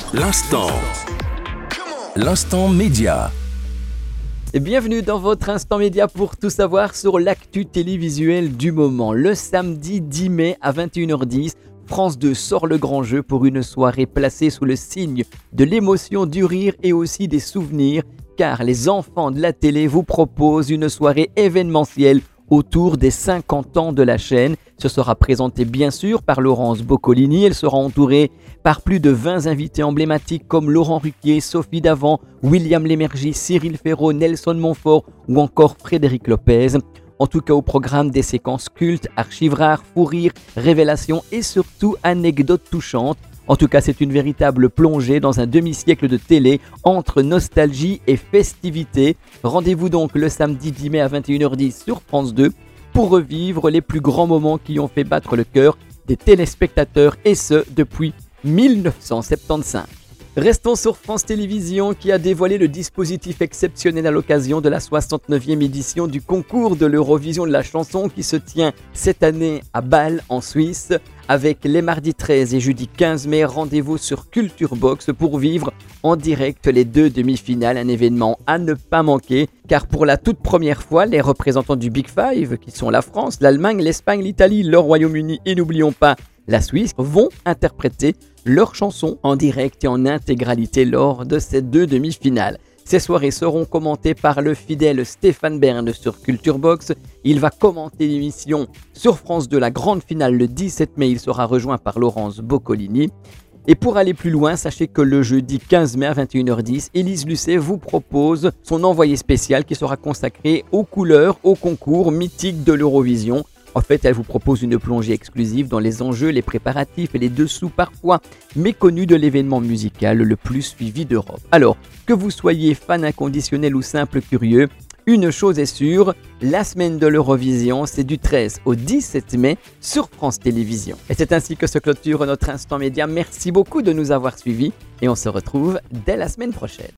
L'instant. L'instant média. Et bienvenue dans votre instant média pour tout savoir sur l'actu télévisuelle du moment. Le samedi 10 mai à 21h10, France 2 sort le grand jeu pour une soirée placée sous le signe de l'émotion, du rire et aussi des souvenirs, car les enfants de la télé vous proposent une soirée événementielle autour des 50 ans de la chaîne. Ce sera présenté bien sûr par Laurence Boccolini. Elle sera entourée par plus de 20 invités emblématiques comme Laurent Ruquier, Sophie Davant, William Lémergie, Cyril Ferraud, Nelson Montfort ou encore Frédéric Lopez. En tout cas, au programme, des séquences cultes, archives rares, fou rires, révélations et surtout anecdotes touchantes. En tout cas, c'est une véritable plongée dans un demi-siècle de télé entre nostalgie et festivité. Rendez-vous donc le samedi 10 mai à 21h10 sur France 2 pour revivre les plus grands moments qui ont fait battre le cœur des téléspectateurs, et ce depuis 1975. Restons sur France Télévisions qui a dévoilé le dispositif exceptionnel à l'occasion de la 69e édition du concours de l'Eurovision de la chanson qui se tient cette année à Bâle en Suisse. Avec les mardis 13 et jeudi 15 mai, rendez-vous sur Culture Box pour vivre en direct les deux demi-finales, un événement à ne pas manquer, car pour la toute première fois, les représentants du Big Five, qui sont la France, l'Allemagne, l'Espagne, l'Italie, le Royaume-Uni et n'oublions pas la Suisse, vont interpréter leurs chansons en direct et en intégralité lors de ces deux demi-finales. Ces soirées seront commentées par le fidèle Stéphane Bern sur Culture Box. Il va commenter l'émission sur France 2, la grande finale le 17 mai. Il sera rejoint par Laurence Boccolini. Et pour aller plus loin, sachez que le jeudi 15 mai à 21h10, Élise Lucet vous propose son envoyé spécial qui sera consacré aux couleurs, au concours mythique de l'Eurovision. En fait, elle vous propose une plongée exclusive dans les enjeux, les préparatifs et les dessous parfois méconnus de l'événement musical le plus suivi d'Europe. Alors, que vous soyez fan inconditionnel ou simple curieux, une chose est sûre, la semaine de l'Eurovision, c'est du 13 au 17 mai sur France Télévisions. Et c'est ainsi que se clôture notre instant média. Merci beaucoup de nous avoir suivis et on se retrouve dès la semaine prochaine.